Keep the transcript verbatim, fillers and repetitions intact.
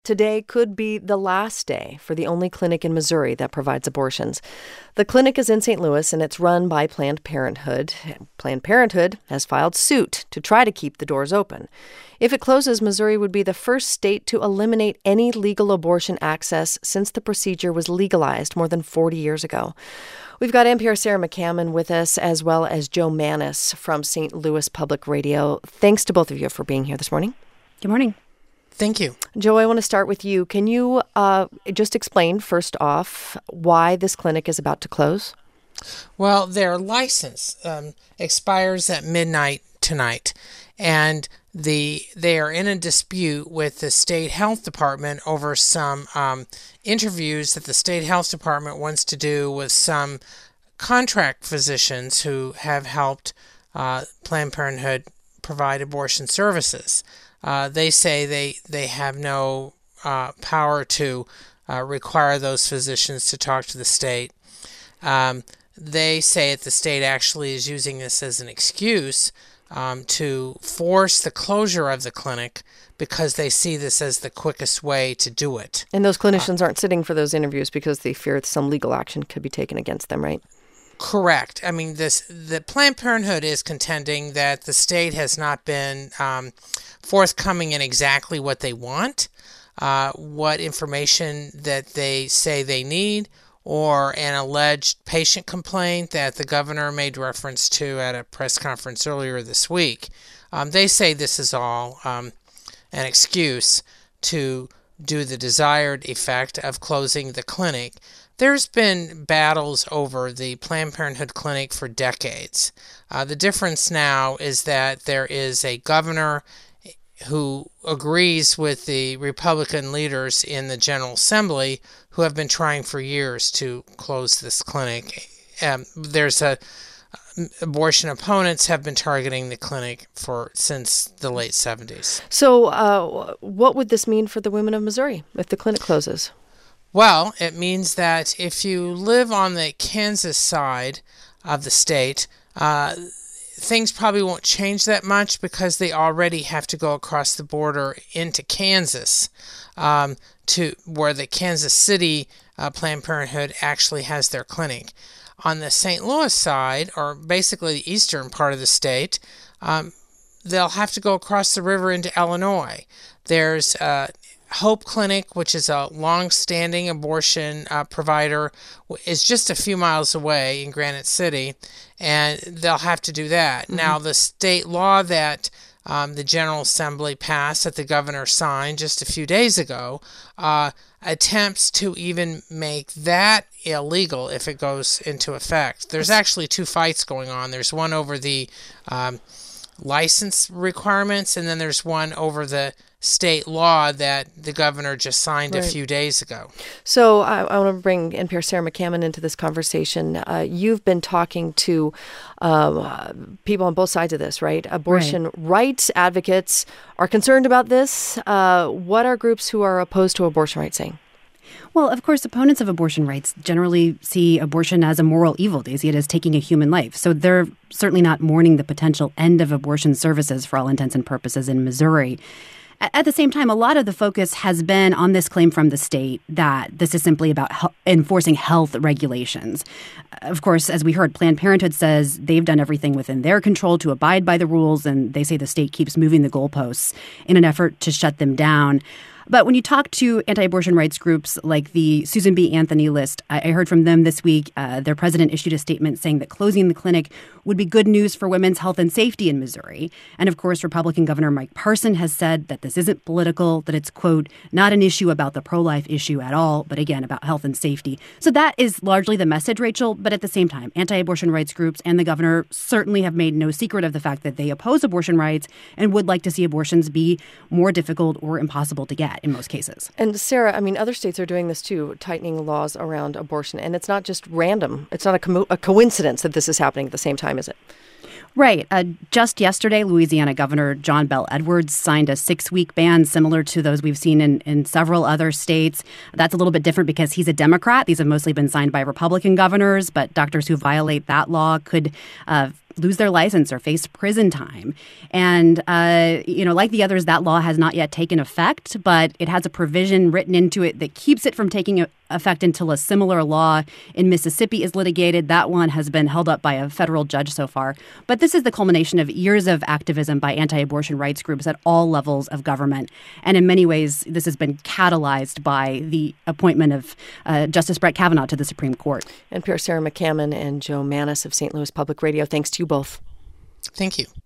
Today could be the last day for the only clinic in Missouri that provides abortions. The clinic is in Saint Louis, and it's run by Planned Parenthood. Planned Parenthood has filed suit to try to keep the doors open. If it closes, Missouri would be the first state to eliminate any legal abortion access since the procedure was legalized more than forty years ago. We've got N P R's Sarah McCammon with us, as well as Joe Mannies from Saint Louis Public Radio. Thanks to both of you for being here this morning. Good morning. Thank you. Joe, I want to start with you. Can you uh, just explain, first off, why this clinic is about to close? Well, their license um, expires at midnight tonight, and the they are in a dispute with the state health department over some um, interviews that the state health department wants to do with some contract physicians who have helped uh, Planned Parenthood provide abortion services. Uh, they say they, they have no uh, power to uh, require those physicians to talk to the state. Um, they say that the state actually is using this as an excuse um, to force the closure of the clinic because they see this as the quickest way to do it. And those clinicians uh, aren't sitting for those interviews because they fear some legal action could be taken against them, right? Correct. I mean, this the Planned Parenthood is contending that the state has not been um, forthcoming in exactly what they want, uh, what information that they say they need, or an alleged patient complaint that the governor made reference to at a press conference earlier this week. Um, they say this is all um, an excuse to do the desired effect of closing the clinic. There's been battles over the Planned Parenthood clinic for decades. Uh, the difference now is that there is a governor who agrees with the Republican leaders in the General Assembly who have been trying for years to close this clinic. Um, there's a abortion opponents have been targeting the clinic for since the late seventies. So uh, what would this mean for the women of Missouri if the clinic closes? Well, it means that if you live on the Kansas side of the state, uh, things probably won't change that much because they already have to go across the border into Kansas, um, to where the Kansas City uh, Planned Parenthood actually has their clinic. On the Saint Louis side, or basically the eastern part of the state, um, they'll have to go across the river into Illinois. There's uh, Hope Clinic, which is a long-standing abortion uh, provider, is just a few miles away in Granite City, and they'll have to do that. Mm-hmm. Now, the state law that um, the General Assembly passed, that the governor signed just a few days ago, uh, attempts to even make that illegal if it goes into effect. There's actually two fights going on. There's one over the um, license requirements, and then there's one over the state law that the governor just signed right. a few days ago. So I, I want to bring N P R's Sarah McCammon into this conversation. Uh, you've been talking to uh, people on both sides of this, right? Abortion right. rights advocates are concerned about this. Uh, what are groups who are opposed to abortion rights saying? Well, of course, opponents of abortion rights generally see abortion as a moral evil. They see it as taking a human life. So they're certainly not mourning the potential end of abortion services for all intents and purposes in Missouri. At the same time, a lot of the focus has been on this claim from the state that this is simply about he- enforcing health regulations. Of course, as we heard, Planned Parenthood says they've done everything within their control to abide by the rules, and they say the state keeps moving the goalposts in an effort to shut them down. But when you talk to anti-abortion rights groups like the Susan B. Anthony List, I, I heard from them this week. Uh, their president issued a statement saying that closing the clinic would be good news for women's health and safety in Missouri. And of course, Republican Governor Mike Parson has said that this isn't political, that it's, quote, not an issue about the pro-life issue at all, but again, about health and safety. So that is largely the message, Rachel. But at the same time, anti-abortion rights groups and the governor certainly have made no secret of the fact that they oppose abortion rights and would like to see abortions be more difficult or impossible to get in most cases. And Sarah, I mean, other states are doing this too, tightening laws around abortion. And it's not just random. It's not a, co- a coincidence that this is happening at the same time, is it? Right. Uh, just yesterday, Louisiana Governor John Bel Edwards signed a six-week ban similar to those we've seen in, in several other states. That's a little bit different because he's a Democrat. These have mostly been signed by Republican governors, but doctors who violate that law could uh, lose their license or face prison time. And, uh, you know, like the others, that law has not yet taken effect, but it has a provision written into it that keeps it from taking effect until a similar law in Mississippi is litigated. That one has been held up by a federal judge so far. But this is the culmination of years of activism by anti-abortion rights groups at all levels of government. And in many ways, this has been catalyzed by the appointment of uh, Justice Brett Kavanaugh to the Supreme Court. N P R's Sarah McCammon and Joe Mannies of Saint Louis Public Radio. Thanks to you both. Thank you.